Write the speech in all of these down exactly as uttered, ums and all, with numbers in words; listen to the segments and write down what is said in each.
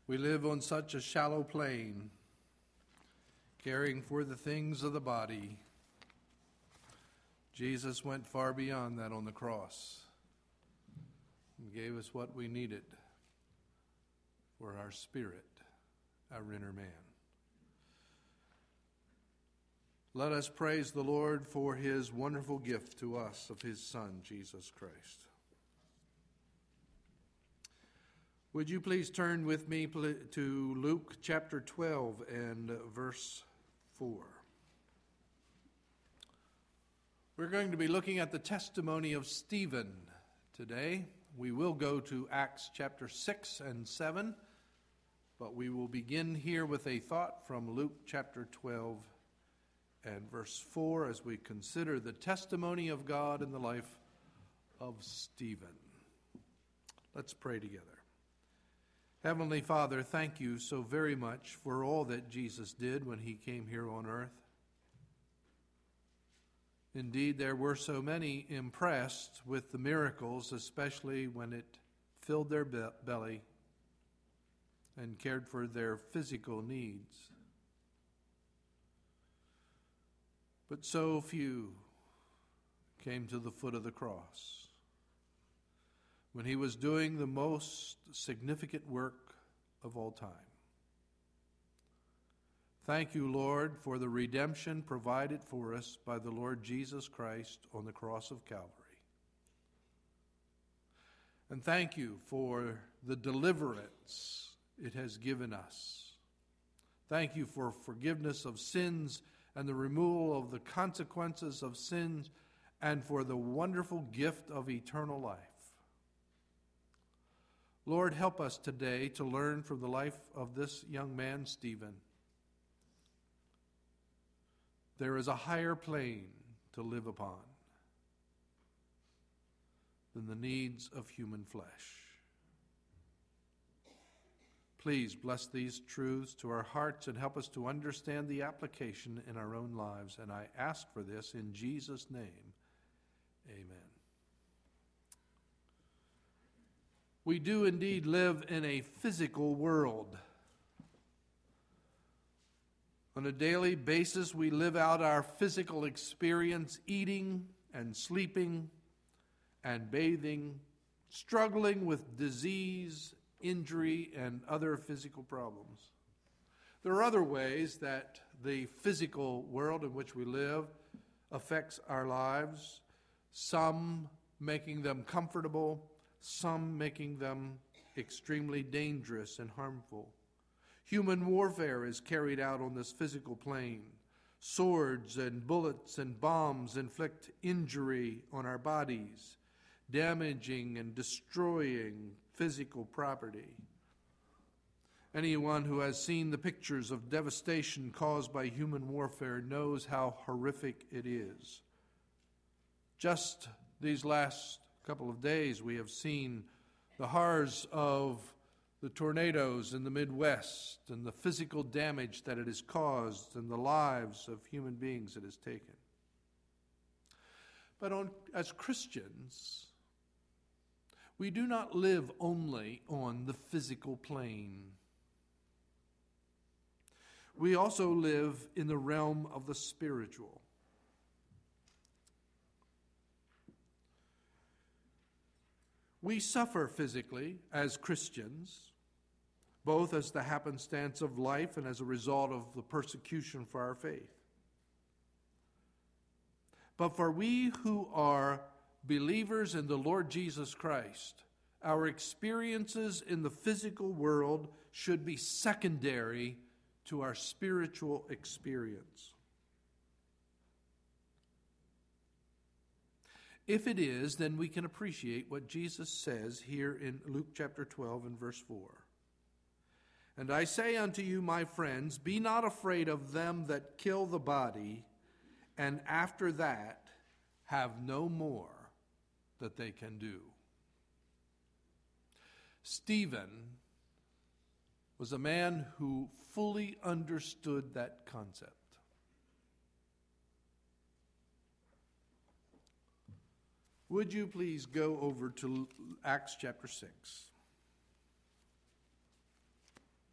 We live on such a shallow plane, caring for the things of the body. Jesus went far beyond that on the cross and gave us what we needed for our spirit, our inner man. Let us praise the Lord for his wonderful gift to us of his Son, Jesus Christ. Would you please turn with me to Luke chapter twelve and verse four. We're going to be looking at the testimony of Stephen today. We will go to Acts chapter six and seven, but we will begin here with a thought from Luke chapter twelve and verse four as we consider the testimony of God in the life of Stephen. Let's pray together. Heavenly Father, thank you so very much for all that Jesus did when he came here on earth. Indeed, there were so many impressed with the miracles, especially when it filled their be- belly and cared for their physical needs. But so few came to the foot of the cross when he was doing the most significant work of all time. Thank you, Lord, for the redemption provided for us by the Lord Jesus Christ on the cross of Calvary. And thank you for the deliverance it has given us. Thank you for forgiveness of sins and the removal of the consequences of sins, and for the wonderful gift of eternal life. Lord, help us today to learn from the life of this young man, Stephen. There is a higher plane to live upon than the needs of human flesh. Please bless these truths to our hearts and help us to understand the application in our own lives. And I ask for this in Jesus' name. Amen. We do indeed live in a physical world. On a daily basis, we live out our physical experience, eating and sleeping and bathing, struggling with disease, injury, and other physical problems. There are other ways that the physical world in which we live affects our lives, some making them comfortable, some making them extremely dangerous and harmful. Human warfare is carried out on this physical plane. Swords and bullets and bombs inflict injury on our bodies, damaging and destroying physical property. Anyone who has seen the pictures of devastation caused by human warfare knows how horrific it is. Just these last couple of days, we have seen the horrors of the tornadoes in the Midwest and the physical damage that it has caused and the lives of human beings it has taken. But on, as Christians, we do not live only on the physical plane. We also live in the realm of the spiritual. We suffer physically as Christians, both as the happenstance of life and as a result of the persecution for our faith. But for we who are believers in the Lord Jesus Christ, our experiences in the physical world should be secondary to our spiritual experience. If it is, then we can appreciate what Jesus says here in Luke chapter twelve and verse four. And I say unto you, my friends, be not afraid of them that kill the body, and after that have no more that they can do. Stephen was a man who fully understood that concept. Would you please go over to Acts chapter six?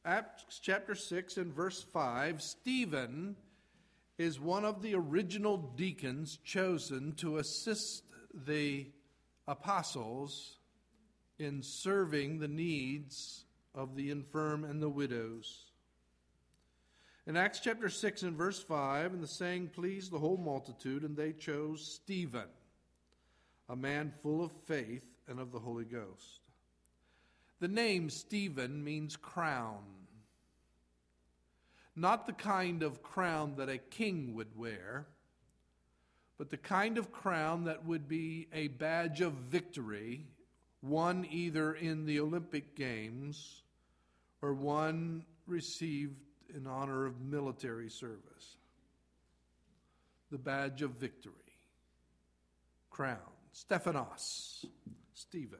Acts chapter six and verse five, Stephen is one of the original deacons chosen to assist the apostles in serving the needs of the infirm and the widows. In Acts chapter six and verse five, and the saying pleased the whole multitude, and they chose Stephen, a man full of faith and of the Holy Ghost. The name Stephen means crown. Not the kind of crown that a king would wear, but the kind of crown that would be a badge of victory, won either in the Olympic Games or one received in honor of military service. The badge of victory. Crown. Stephanos. Stephen.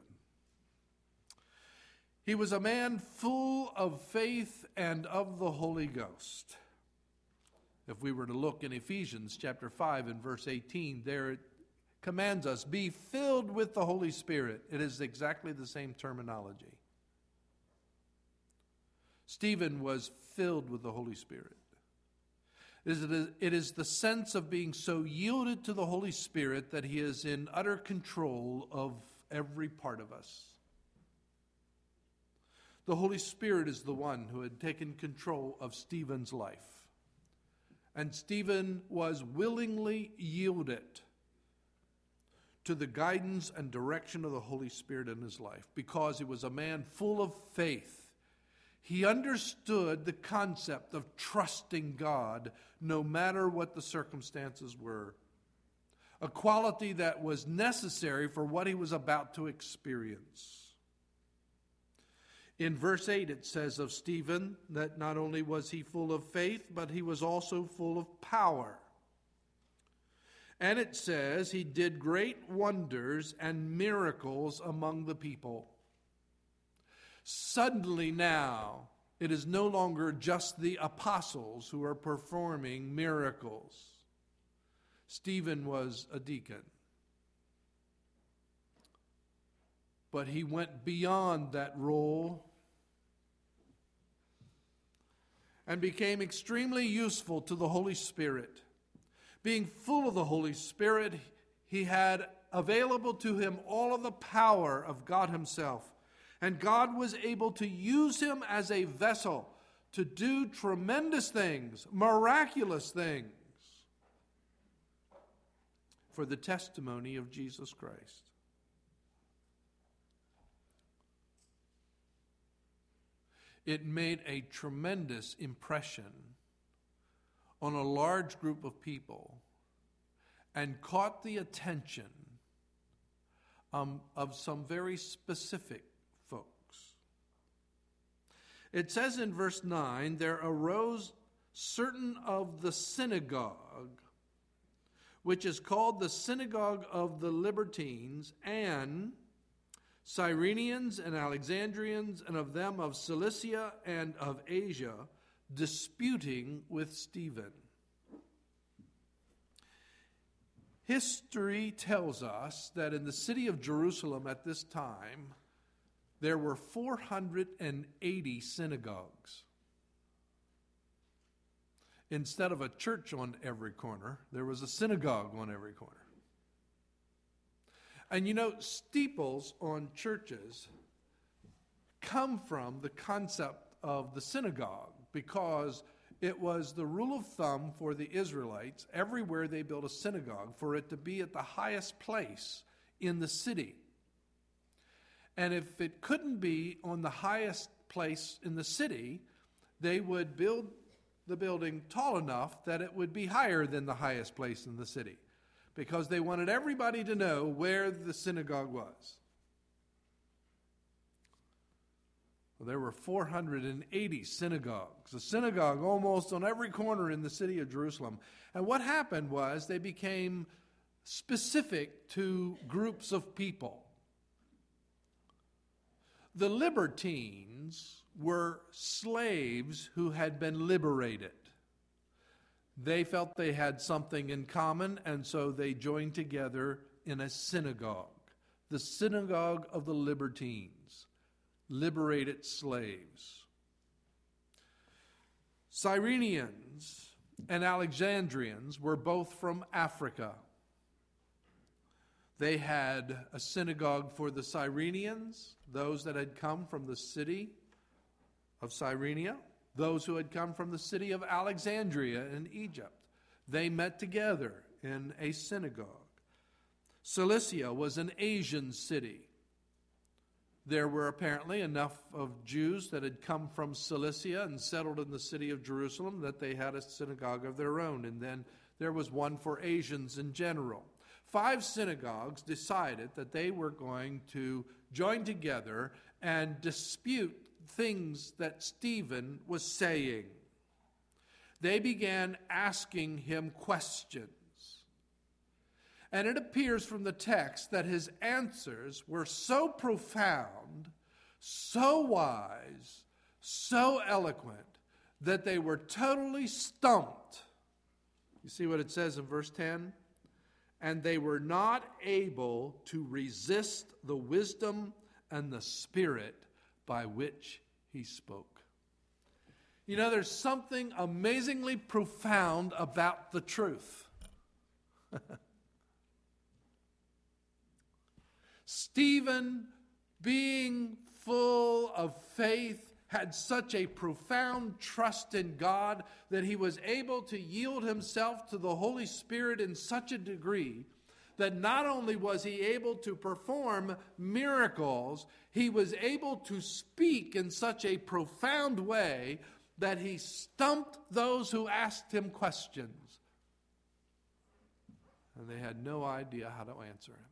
He was a man full of faith and of the Holy Ghost. If we were to look in Ephesians chapter five and verse eighteen, there it commands us, be filled with the Holy Spirit. It is exactly the same terminology. Stephen was filled with the Holy Spirit. It is the sense of being so yielded to the Holy Spirit that he is in utter control of every part of us. The Holy Spirit is the one who had taken control of Stephen's life. And Stephen was willingly yielded to the guidance and direction of the Holy Spirit in his life because he was a man full of faith. He understood the concept of trusting God no matter what the circumstances were. A quality that was necessary for what he was about to experience. In verse eight it says of Stephen that not only was he full of faith, but he was also full of power. And it says he did great wonders and miracles among the people. Suddenly now, it is no longer just the apostles who are performing miracles. Stephen was a deacon. But he went beyond that role and became extremely useful to the Holy Spirit. Being full of the Holy Spirit, he had available to him all of the power of God himself. And God was able to use him as a vessel to do tremendous things, miraculous things, for the testimony of Jesus Christ. It made a tremendous impression on a large group of people and caught the attention um, of some very specific folks. It says in verse nine, there arose certain of the synagogue, which is called the synagogue of the Libertines, and Cyrenians and Alexandrians, and of them of Cilicia and of Asia, disputing with Stephen. History tells us that in the city of Jerusalem at this time, there were four hundred eighty synagogues. Instead of a church on every corner, there was a synagogue on every corner. And you know, steeples on churches come from the concept of the synagogue because it was the rule of thumb for the Israelites everywhere they built a synagogue for it to be at the highest place in the city. And if it couldn't be on the highest place in the city, they would build the building tall enough that it would be higher than the highest place in the city, because they wanted everybody to know where the synagogue was. Well, there were four hundred eighty synagogues, a synagogue almost on every corner in the city of Jerusalem. And what happened was they became specific to groups of people. The Libertines were slaves who had been liberated. They felt they had something in common, and so they joined together in a synagogue. The synagogue of the Libertines, liberated slaves. Cyrenians and Alexandrians were both from Africa. They had a synagogue for the Cyrenians, those that had come from the city of Cyrenia, those who had come from the city of Alexandria in Egypt. They met together in a synagogue. Cilicia was an Asian city. There were apparently enough of Jews that had come from Cilicia and settled in the city of Jerusalem that they had a synagogue of their own. And then there was one for Asians in general. Five synagogues decided that they were going to join together and dispute things that Stephen was saying. They began asking him questions. And it appears from the text that his answers were so profound, so wise, so eloquent, that they were totally stumped. You see what it says in verse ten? And they were not able to resist the wisdom and the spirit by which he spoke. You know, there's something amazingly profound about the truth. Stephen, being full of faith, had such a profound trust in God that he was able to yield himself to the Holy Spirit in such a degree that not only was he able to perform miracles, he was able to speak in such a profound way that he stumped those who asked him questions. And they had no idea how to answer him.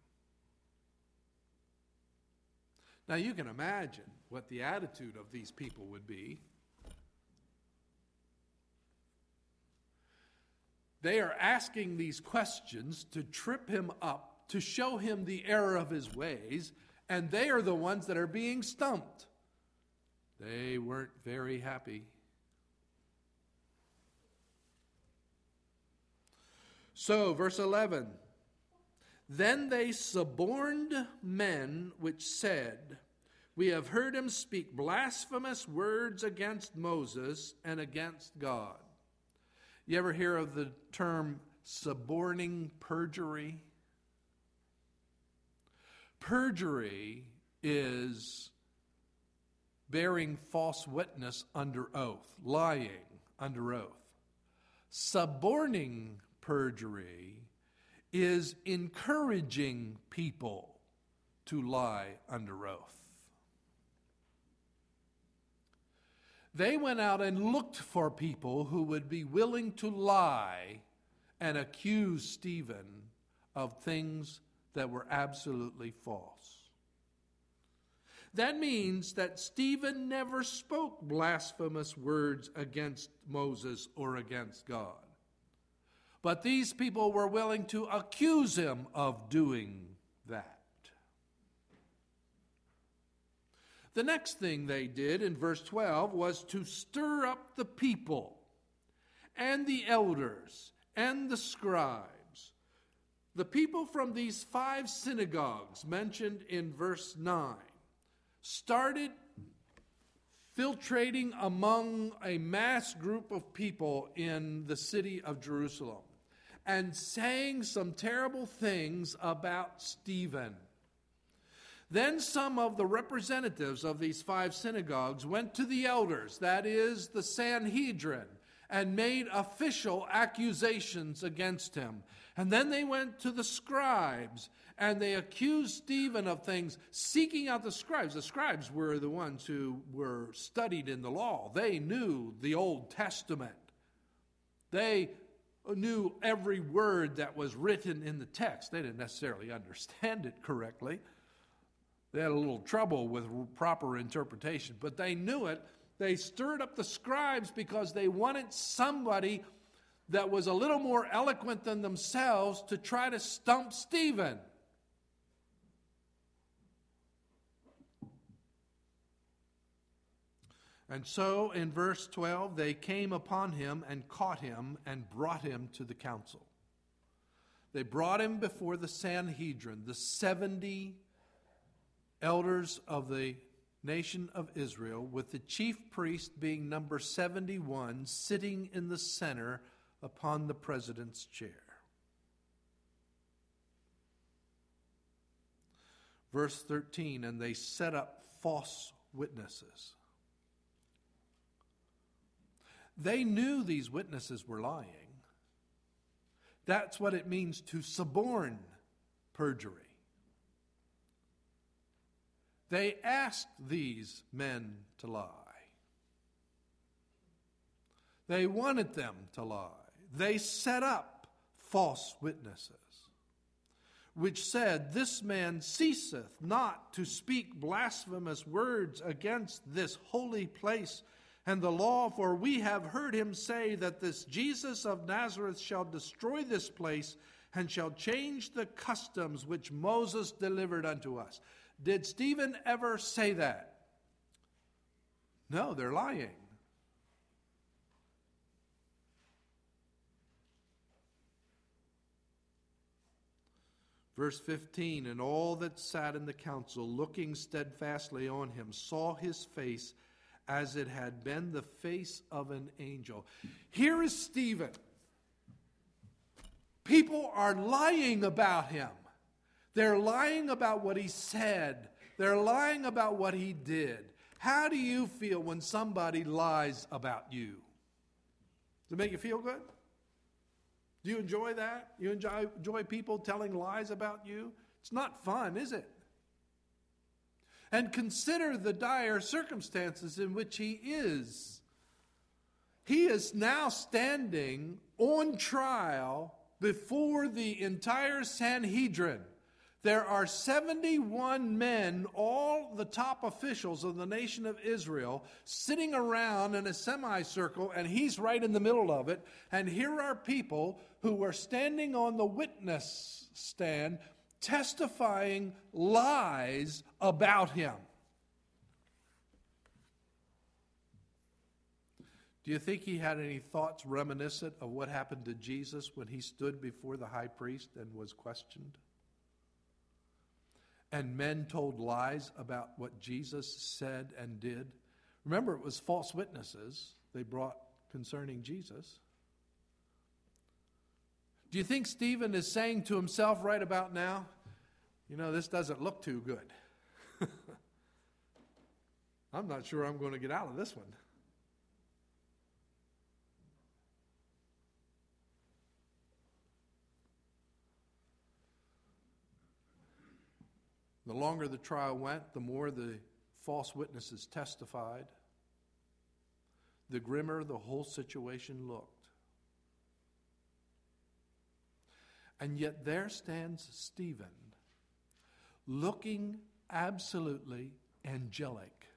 Now you can imagine what the attitude of these people would be. They are asking these questions to trip him up, to show him the error of his ways, and they are the ones that are being stumped. They weren't very happy. So, verse eleven. Then they suborned men which said, we have heard him speak blasphemous words against Moses and against God. You ever hear of the term suborning perjury? Perjury is bearing false witness under oath, lying under oath. Suborning perjury is encouraging people to lie under oath. They went out and looked for people who would be willing to lie and accuse Stephen of things that were absolutely false. That means that Stephen never spoke blasphemous words against Moses or against God. But these people were willing to accuse him of doing that. The next thing they did in verse twelve was to stir up the people and the elders and the scribes. The people from these five synagogues mentioned in verse nine started filtrating among a mass group of people in the city of Jerusalem and saying some terrible things about Stephen. Then some of the representatives of these five synagogues went to the elders, that is, the Sanhedrin, and made official accusations against him. And then they went to the scribes, and they accused Stephen of things, seeking out the scribes. The scribes were the ones who were studied in the law. They knew the Old Testament. They knew every word that was written in the text. They didn't necessarily understand it correctly. They had a little trouble with proper interpretation, but they knew it. They stirred up the scribes because they wanted somebody that was a little more eloquent than themselves to try to stump Stephen. And so in verse twelve, they came upon him and caught him and brought him to the council. They brought him before the Sanhedrin, the seventy elders of the nation of Israel, with the chief priest being number seventy-one, sitting in the center upon the president's chair. Verse thirteen, and they set up false witnesses. They knew these witnesses were lying. That's what it means to suborn perjury. They asked these men to lie. They wanted them to lie. They set up false witnesses, which said, "This man ceaseth not to speak blasphemous words against this holy place and the law, for we have heard him say that this Jesus of Nazareth shall destroy this place and shall change the customs which Moses delivered unto us." Did Stephen ever say that? No, they're lying. Verse fifteen, and all that sat in the council, looking steadfastly on him, saw his face as it had been the face of an angel. Here is Stephen. People are lying about him. They're lying about what he said. They're lying about what he did. How do you feel when somebody lies about you? Does it make you feel good? Do you enjoy that? You enjoy, enjoy people telling lies about you? It's not fun, is it? And consider the dire circumstances in which he is. He is now standing on trial before the entire Sanhedrin. There are seventy-one men, all the top officials of the nation of Israel, sitting around in a semicircle, and he's right in the middle of it. And here are people who are standing on the witness stand, testifying lies about him. Do you think he had any thoughts reminiscent of what happened to Jesus when he stood before the high priest and was questioned? And men told lies about what Jesus said and did. Remember, it was false witnesses they brought concerning Jesus. Do you think Stephen is saying to himself right about now, you know, this doesn't look too good. I'm not sure I'm going to get out of this one. The longer the trial went, the more the false witnesses testified, the grimmer the whole situation looked. And yet there stands Stephen, looking absolutely angelic.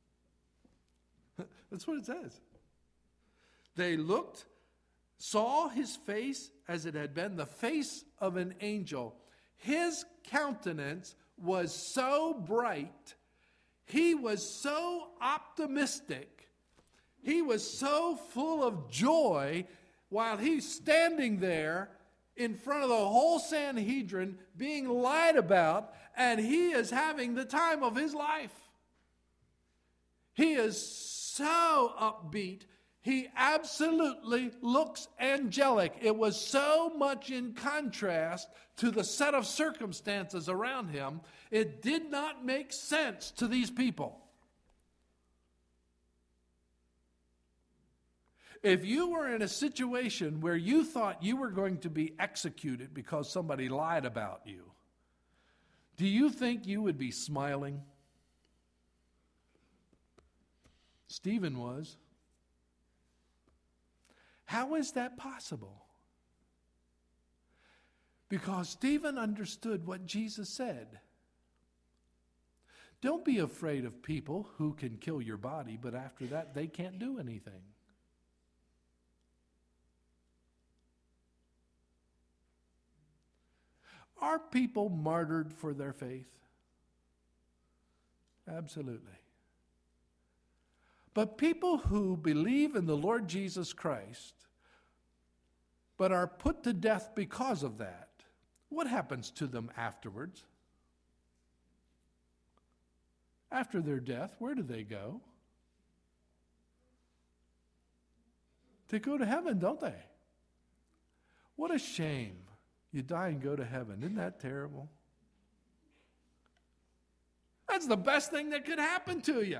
That's what it says. They looked, saw his face as it had been the face of an angel. His countenance was so bright, he was so optimistic, he was so full of joy while he's standing there in front of the whole Sanhedrin being lied about, and he is having the time of his life. He is so upbeat. He absolutely looks angelic. It was so much in contrast to the set of circumstances around him, it did not make sense to these people. If you were in a situation where you thought you were going to be executed because somebody lied about you, do you think you would be smiling? Stephen was. How is that possible? Because Stephen understood what Jesus said. Don't be afraid of people who can kill your body, but after that they can't do anything. Are people martyred for their faith? Absolutely. But people who believe in the Lord Jesus Christ, but are put to death because of that, what happens to them afterwards? after their death, where do they go? They go to heaven, don't they? What a shame. You die and go to heaven. Isn't that terrible? That's the best thing that could happen to you.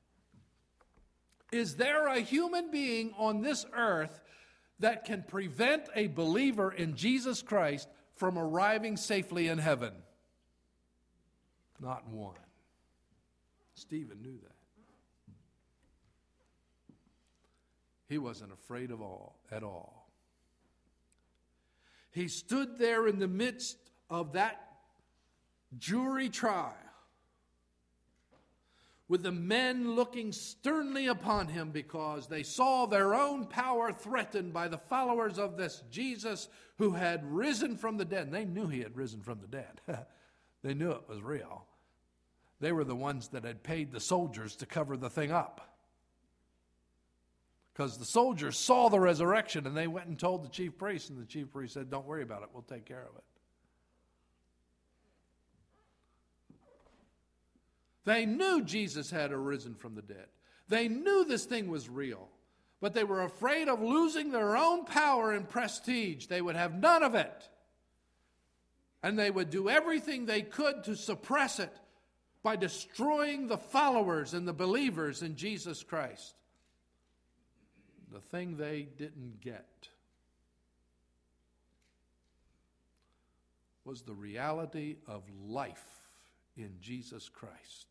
Is there a human being on this earth that can prevent a believer in Jesus Christ from arriving safely in heaven? Not one. Stephen knew that. He wasn't afraid of all at all. He stood there in the midst of that jury trial, with the men looking sternly upon him because they saw their own power threatened by the followers of this Jesus who had risen from the dead. And they knew he had risen from the dead. They knew it was real. They were the ones that had paid the soldiers to cover the thing up. Because the soldiers saw the resurrection and they went and told the chief priest, and the chief priest said, "Don't worry about it, we'll take care of it." They knew Jesus had arisen from the dead. They knew this thing was real, but they were afraid of losing their own power and prestige. They would have none of it. And they would do everything they could to suppress it by destroying the followers and the believers in Jesus Christ. The thing they didn't get was the reality of life in Jesus Christ.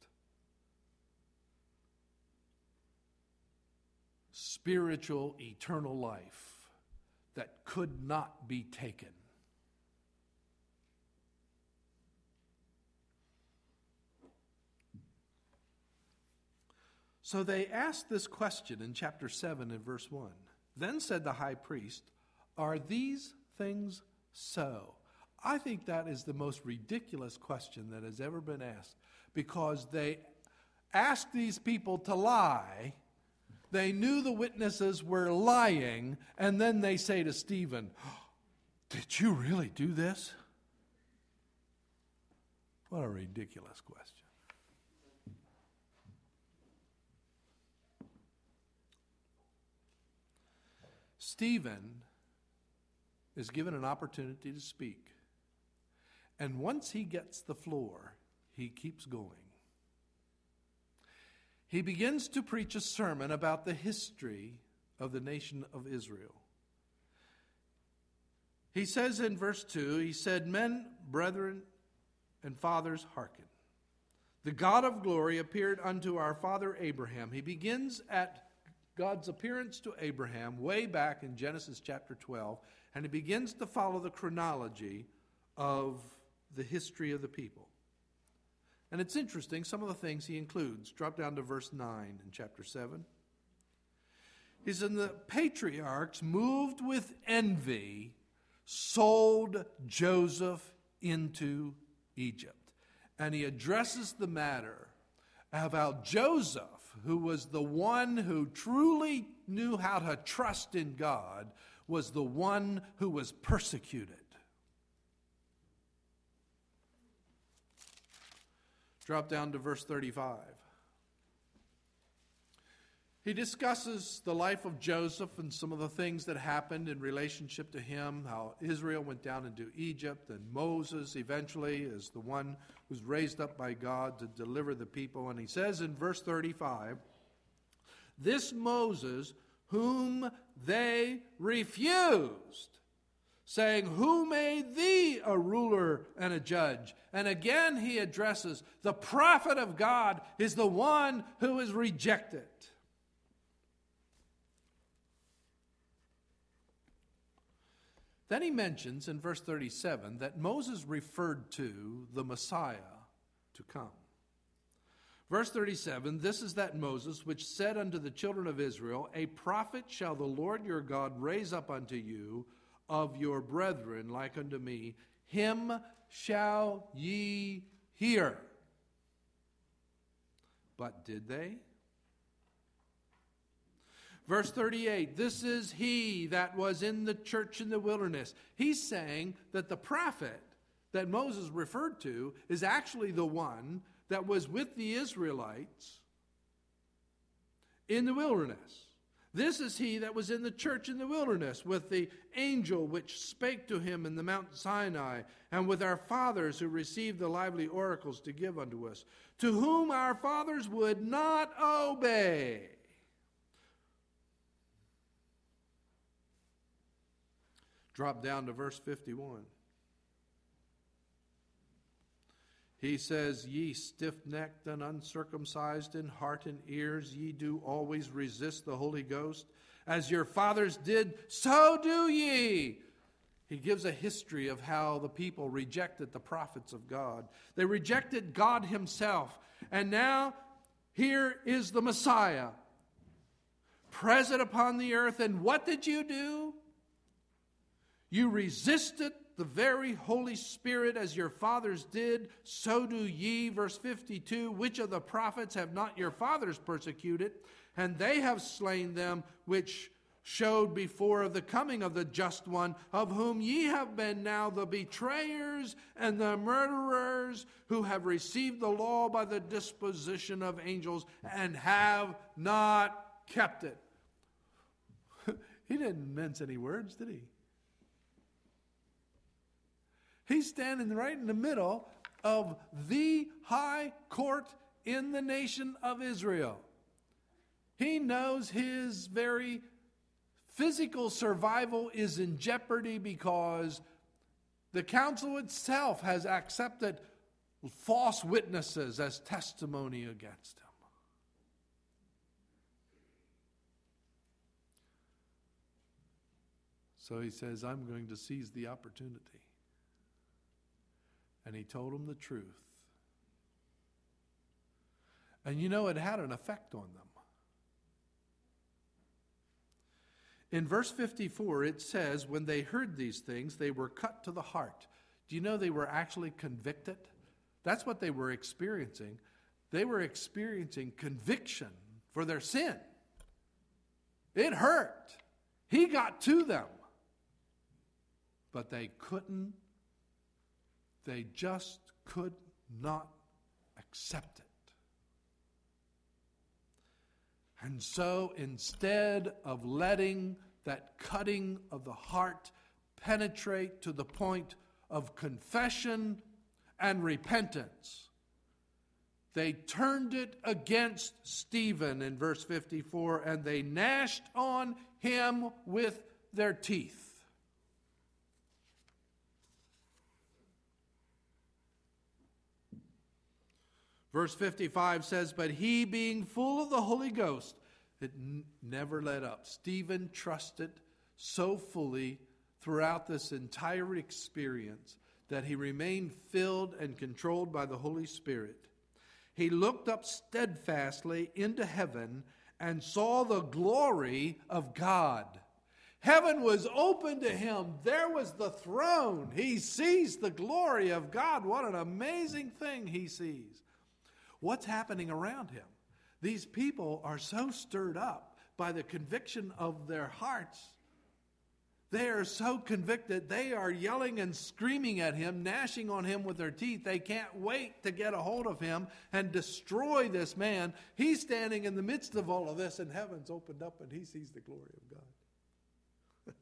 Spiritual, eternal life that could not be taken. So they asked this question in chapter seven and verse one. Then said the high priest, "Are these things so?" I think that is the most ridiculous question that has ever been asked, because they asked these people to lie. They knew the witnesses were lying, and then they say to Stephen, "Did you really do this?" What a ridiculous question. Stephen is given an opportunity to speak. And once he gets the floor, he keeps going. He begins to preach a sermon about the history of the nation of Israel. He says in verse two, he said, "Men, brethren, and fathers, hearken. The God of glory appeared unto our father Abraham." He begins at God's appearance to Abraham way back in Genesis chapter twelve, and he begins to follow the chronology of the history of the people. And it's interesting, some of the things he includes. Drop down to verse nine in chapter seven. He said, "The patriarchs, moved with envy, sold Joseph into Egypt." And he addresses the matter of how Joseph, who was the one who truly knew how to trust in God, was the one who was persecuted. Drop down to verse thirty-five. He discusses the life of Joseph and some of the things that happened in relationship to him, how Israel went down into Egypt, and Moses eventually is the one who's raised up by God to deliver the people. And he says in verse thirty-five, "This Moses whom they refused, saying, Who made thee a ruler and a judge?" And again he addresses the prophet of God is the one who is rejected. Then he mentions in verse thirty-seven that Moses referred to the Messiah to come. Verse thirty-seven, "This is that Moses which said unto the children of Israel, A prophet shall the Lord your God raise up unto you of your brethren like unto me. Him shall ye hear." But did they? Verse thirty-eight, "This is he that was in the church in the wilderness." He's saying that the prophet that Moses referred to is actually the one that was with the Israelites in the wilderness. This is he that was in the church in the wilderness, with the angel which spake to him in the Mount Sinai, and with our fathers who received the lively oracles to give unto us, to whom our fathers would not obey. Drop down to verse fifty-one. He says, ye stiff-necked and uncircumcised in heart and ears, ye do always resist the Holy Ghost. As your fathers did, so do ye. He gives a history of how the people rejected the prophets of God. They rejected God himself. And now, here is the Messiah, present upon the earth. And what did you do? You resisted the very Holy Spirit as your fathers did, so do ye. Verse fifty-two, which of the prophets have not your fathers persecuted? And they have slain them which showed before of the coming of the just one, of whom ye have been now the betrayers and the murderers, who have received the law by the disposition of angels and have not kept it. He didn't mince any words, did he? He's standing right in the middle of the high court in the nation of Israel. He knows his very physical survival is in jeopardy because the council itself has accepted false witnesses as testimony against him. So he says, I'm going to seize the opportunity. And he told them the truth. And you know, it had an effect on them. In verse fifty-four, it says, when they heard these things, they were cut to the heart. Do you know they were actually convicted? That's what they were experiencing. They were experiencing conviction for their sin. It hurt. He got to them. But they couldn't They just could not accept it. And so instead of letting that cutting of the heart penetrate to the point of confession and repentance, they turned it against Stephen in verse fifty-four, and they gnashed on him with their teeth. Verse fifty-five says, but he being full of the Holy Ghost, it n- never let up. Stephen trusted so fully throughout this entire experience that he remained filled and controlled by the Holy Spirit. He looked up steadfastly into heaven and saw the glory of God. Heaven was open to him. There was the throne. He sees the glory of God. What an amazing thing he sees. What's happening around him? These people are so stirred up by the conviction of their hearts. They are so convicted, they are yelling and screaming at him, gnashing on him with their teeth. They can't wait to get a hold of him and destroy this man. He's standing in the midst of all of this, and heaven's opened up, and he sees the glory of God.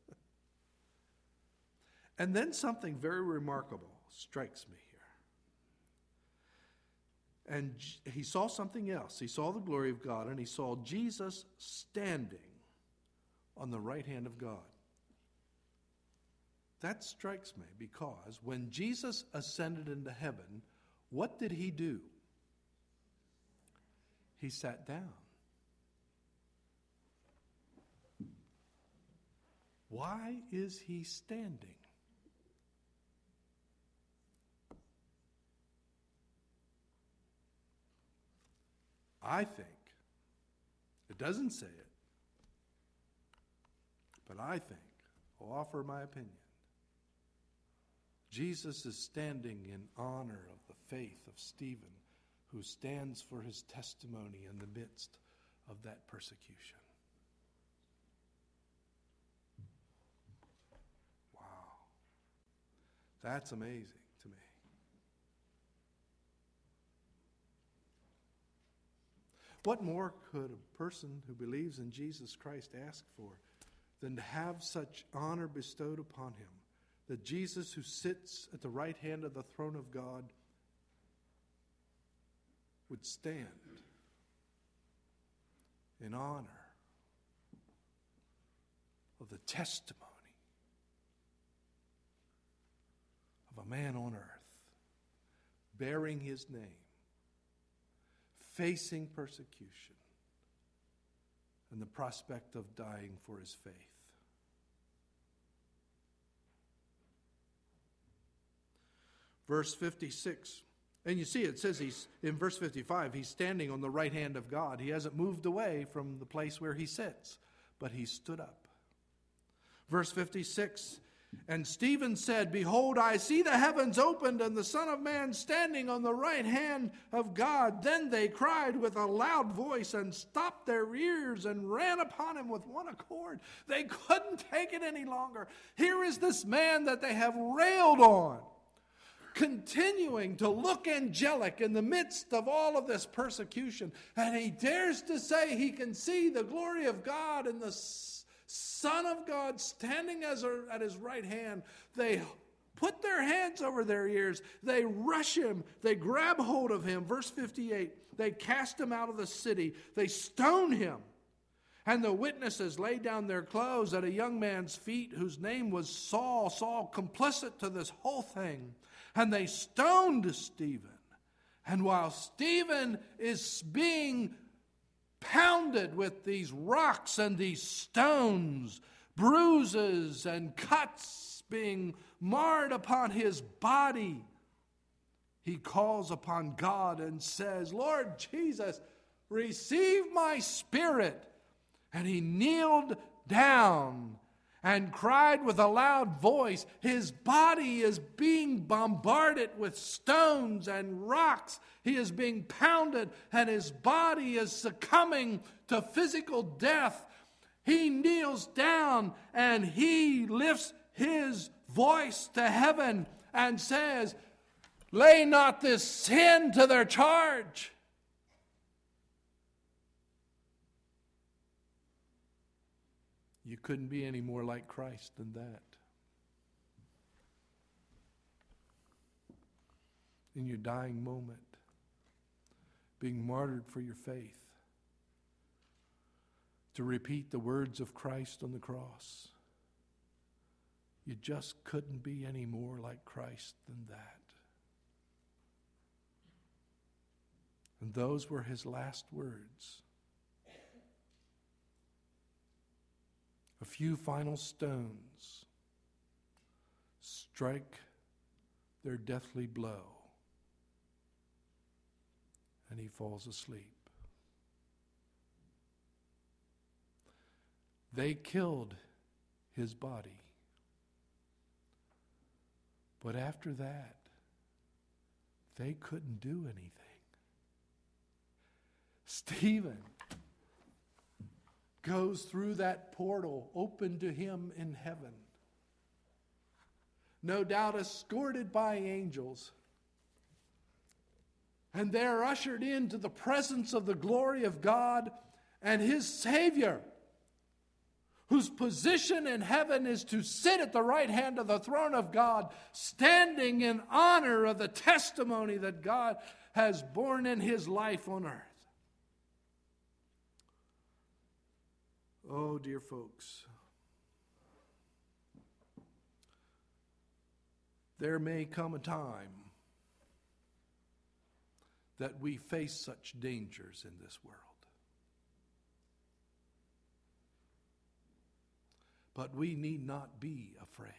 And then something very remarkable strikes me. And he saw something else. He saw the glory of God, and he saw Jesus standing on the right hand of God. That strikes me because when Jesus ascended into heaven, what did he do? He sat down. Why is he standing? I think, it doesn't say it, but I think, I'll offer my opinion. Jesus is standing in honor of the faith of Stephen, who stands for his testimony in the midst of that persecution. Wow. That's amazing to me. What more could a person who believes in Jesus Christ ask for than to have such honor bestowed upon him, that Jesus, who sits at the right hand of the throne of God, would stand in honor of the testimony of a man on earth, bearing his name, facing persecution, and the prospect of dying for his faith. Verse fifty-six. And you see, it says he's in verse fifty-five, he's standing on the right hand of God. He hasn't moved away from the place where he sits, but he stood up. Verse fifty-six, and Stephen said, Behold, I see the heavens opened and the Son of Man standing on the right hand of God. Then they cried with a loud voice and stopped their ears and ran upon him with one accord. They couldn't take it any longer. Here is this man that they have railed on, continuing to look angelic in the midst of all of this persecution. And he dares to say he can see the glory of God and the Son of God standing as a, at his right hand. They put their hands over their ears. They rush him. They grab hold of him. Verse fifty-eight, they cast him out of the city. They stone him. And the witnesses laid down their clothes at a young man's feet whose name was Saul. Saul, complicit to this whole thing. And they stoned Stephen. And while Stephen is being pounded with these rocks and these stones, bruises and cuts being marred upon his body, he calls upon God and says, Lord Jesus, receive my spirit. And he kneeled down and cried with a loud voice. His body is being bombarded with stones and rocks. He is being pounded, and his body is succumbing to physical death. He kneels down and he lifts his voice to heaven and says, Lay not this sin to their charge. You couldn't be any more like Christ than that. In your dying moment, being martyred for your faith, to repeat the words of Christ on the cross. You just couldn't be any more like Christ than that. And those were his last words. A few final stones strike their deathly blow, and he falls asleep. They killed his body. But after that, they couldn't do anything. Stephen goes through that portal open to him in heaven, no doubt escorted by angels. And they're ushered into the presence of the glory of God and his Savior, whose position in heaven is to sit at the right hand of the throne of God, standing in honor of the testimony that God has borne in his life on earth. Oh, dear folks, there may come a time that we face such dangers in this world. But we need not be afraid.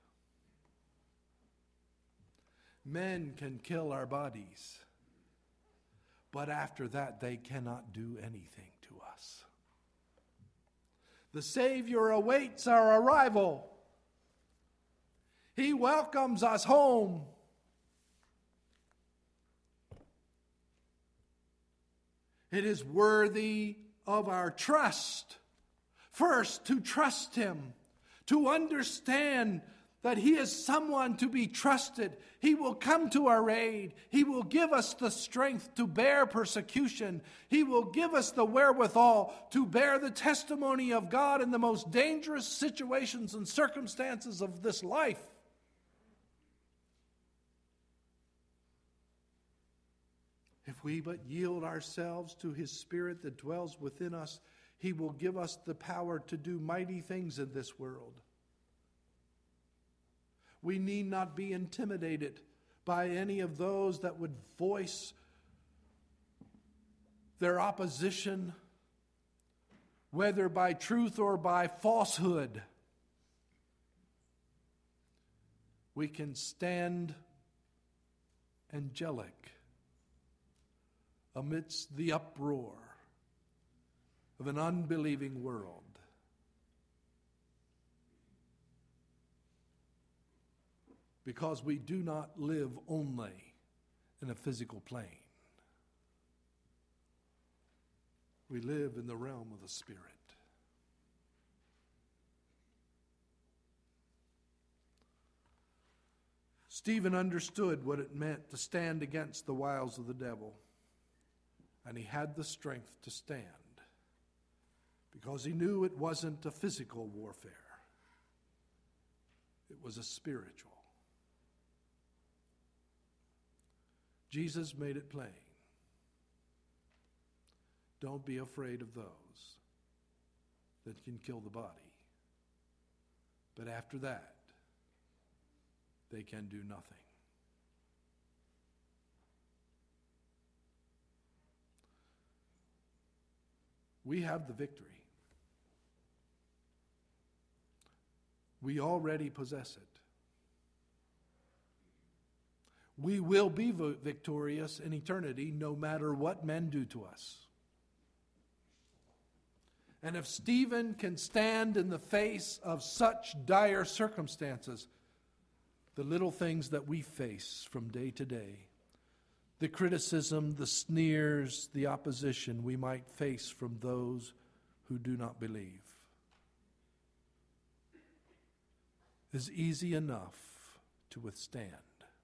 Men can kill our bodies, but after that they cannot do anything to us. The Savior awaits our arrival. He welcomes us home. It is worthy of our trust. First, to trust him, to understand that He is someone to be trusted. He will come to our aid. He will give us the strength to bear persecution. He will give us the wherewithal to bear the testimony of God in the most dangerous situations and circumstances of this life. If we but yield ourselves to His Spirit that dwells within us, He will give us the power to do mighty things in this world. We need not be intimidated by any of those that would voice their opposition, whether by truth or by falsehood. We can stand angelic amidst the uproar of an unbelieving world. Because we do not live only in a physical plane. We live in the realm of the Spirit. Stephen understood what it meant to stand against the wiles of the devil. And he had the strength to stand because he knew it wasn't a physical warfare. It was a spiritual. Jesus made it plain. Don't be afraid of those that can kill the body. But after that, they can do nothing. We have the victory. We already possess it. We will be victorious in eternity no matter what men do to us. And if Stephen can stand in the face of such dire circumstances, the little things that we face from day to day, the criticism, the sneers, the opposition we might face from those who do not believe, is easy enough to withstand.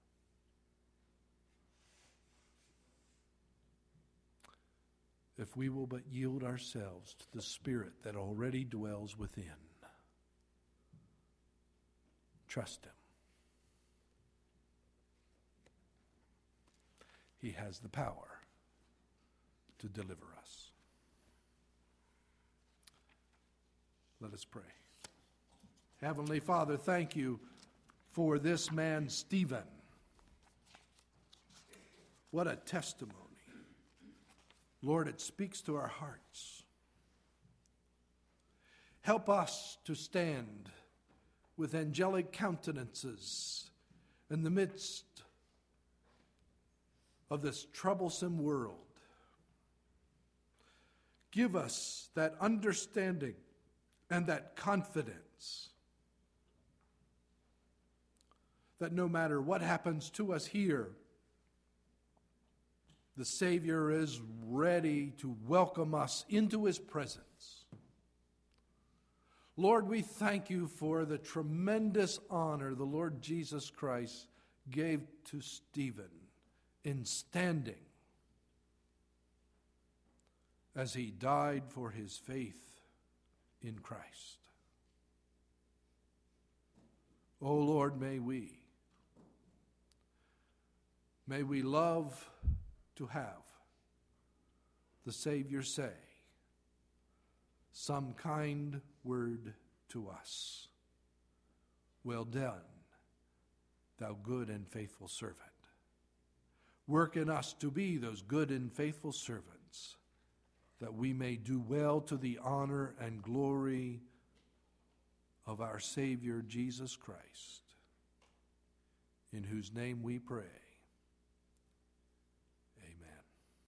If we will but yield ourselves to the Spirit that already dwells within. Trust Him. He has the power to deliver us. Let us pray. Heavenly Father, thank you for this man, Stephen. What a testimony. Lord, it speaks to our hearts. Help us to stand with angelic countenances in the midst of this troublesome world. Give us that understanding and that confidence that no matter what happens to us here, the Savior is ready to welcome us into His presence. Lord, we thank you for the tremendous honor the Lord Jesus Christ gave to Stephen in standing as he died for his faith in Christ. Oh Lord, may we, may we love to have the Savior say some kind word to us. Well done, thou good and faithful servant. Work in us to be those good and faithful servants, that we may do well to the honor and glory of our Savior Jesus Christ, in whose name we pray.